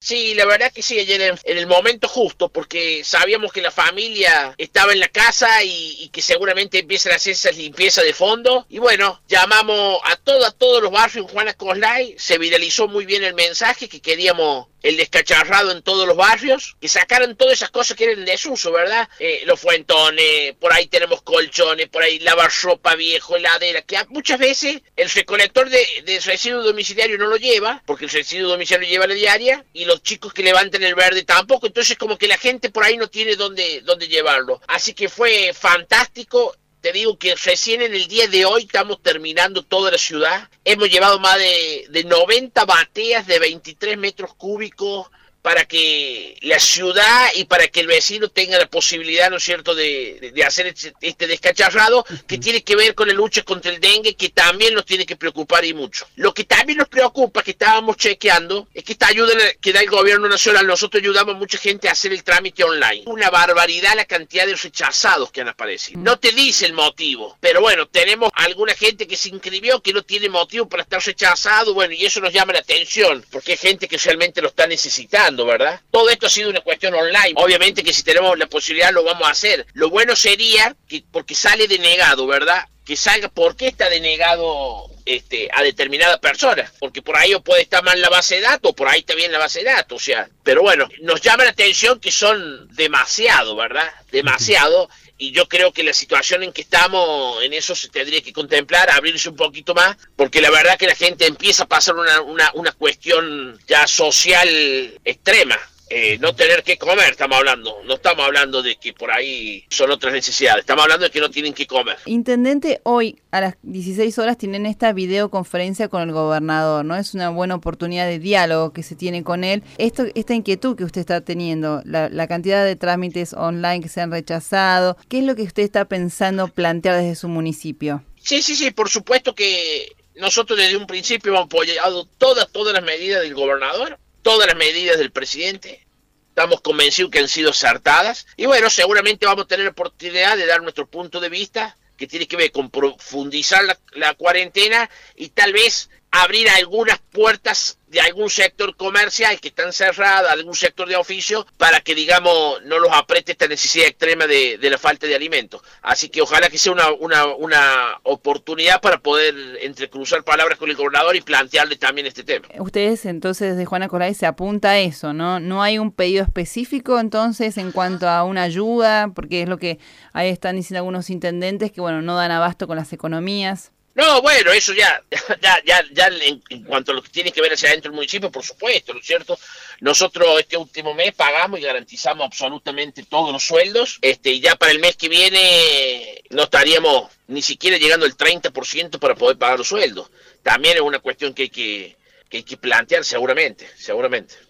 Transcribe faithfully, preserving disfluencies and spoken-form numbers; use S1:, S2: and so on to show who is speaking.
S1: Sí, la verdad que sí, ayer en, en el momento justo, porque sabíamos que la familia estaba en la casa y, y que seguramente empiezan a hacer esas limpiezas de fondo. Y bueno, llamamos a, todo, a todos los barrios en Juana Coslay, se viralizó muy bien el mensaje que queríamos el descacharrado en todos los barrios, que sacaran todas esas cosas que eran en desuso, ¿verdad? Eh, los fuentones, por ahí tenemos colchones, por ahí lavar ropa viejo, heladera, que muchas veces el recolector de, de residuo domiciliario no lo lleva, porque el residuo domiciliario lleva la diaria, y los chicos que levantan el verde tampoco, entonces como que la gente por ahí no tiene dónde, dónde llevarlo. Así que fue fantástico. Te digo que recién en el día de hoy estamos terminando toda la ciudad. Hemos llevado más de, de noventa bateas de veintitrés metros cúbicos para que la ciudad y para que el vecino tenga la posibilidad, ¿no es cierto?, de, de, de hacer este, este descacharrado que tiene que ver con la lucha contra el dengue, que también nos tiene que preocupar y mucho. Lo que también nos preocupa, que estábamos chequeando, es que esta ayuda que da el gobierno nacional, nosotros ayudamos a mucha gente a hacer el trámite online. Una barbaridad la cantidad de rechazados que han aparecido. No te dice el motivo, pero bueno, tenemos alguna gente que se inscribió que no tiene motivo para estar rechazado, bueno, y eso nos llama la atención, porque hay gente que realmente lo está necesitando, ¿verdad? Todo esto ha sido una cuestión online. Obviamente que si tenemos la posibilidad lo vamos a hacer. Lo bueno sería que, porque sale denegado, ¿verdad?, que salga por qué está denegado este, a determinada persona, porque por ahí o puede estar mal la base de datos, por ahí está bien la base de datos, o sea, pero bueno, nos llama la atención que son demasiado, ¿verdad? Demasiado, y yo creo que la situación en que estamos, en eso se tendría que contemplar, abrirse un poquito más, porque la verdad que la gente empieza a pasar una, una, una cuestión ya social extrema. Eh, no tener que comer, estamos hablando. No estamos hablando de que por ahí son otras necesidades. Estamos hablando de que no tienen que comer.
S2: Intendente, hoy a las dieciséis horas tienen esta videoconferencia con el gobernador, ¿no? Es una buena oportunidad de diálogo que se tiene con él. Esto, esta inquietud que usted está teniendo, la, la cantidad de trámites online que se han rechazado, ¿qué es lo que usted está pensando plantear desde su municipio?
S1: Sí, sí, sí, por supuesto que nosotros desde un principio hemos apoyado todas, todas las medidas del gobernador, todas las medidas del presidente. Estamos convencidos que han sido acertadas y bueno, seguramente vamos a tener la oportunidad de dar nuestro punto de vista que tiene que ver con profundizar la, la cuarentena y tal vez abrir algunas puertas de algún sector comercial que están cerradas, algún sector de oficio, para que, digamos, no los apriete esta necesidad extrema de, de la falta de alimentos. Así que ojalá que sea una, una, una oportunidad para poder entrecruzar palabras con el gobernador y plantearle también este tema.
S2: Ustedes entonces desde Juana Coslay se apunta a eso, ¿no? No hay un pedido específico entonces en cuanto a una ayuda, porque es lo que ahí están diciendo algunos intendentes que, bueno, no dan abasto con las economías.
S1: No, bueno, eso ya, ya, ya, ya en, en cuanto a lo que tiene que ver hacia adentro del municipio, por supuesto, ¿no es cierto? Nosotros este último mes pagamos y garantizamos absolutamente todos los sueldos, este, y ya para el mes que viene no estaríamos ni siquiera llegando al treinta por ciento para poder pagar los sueldos. También es una cuestión que hay que, que hay que plantear seguramente, seguramente.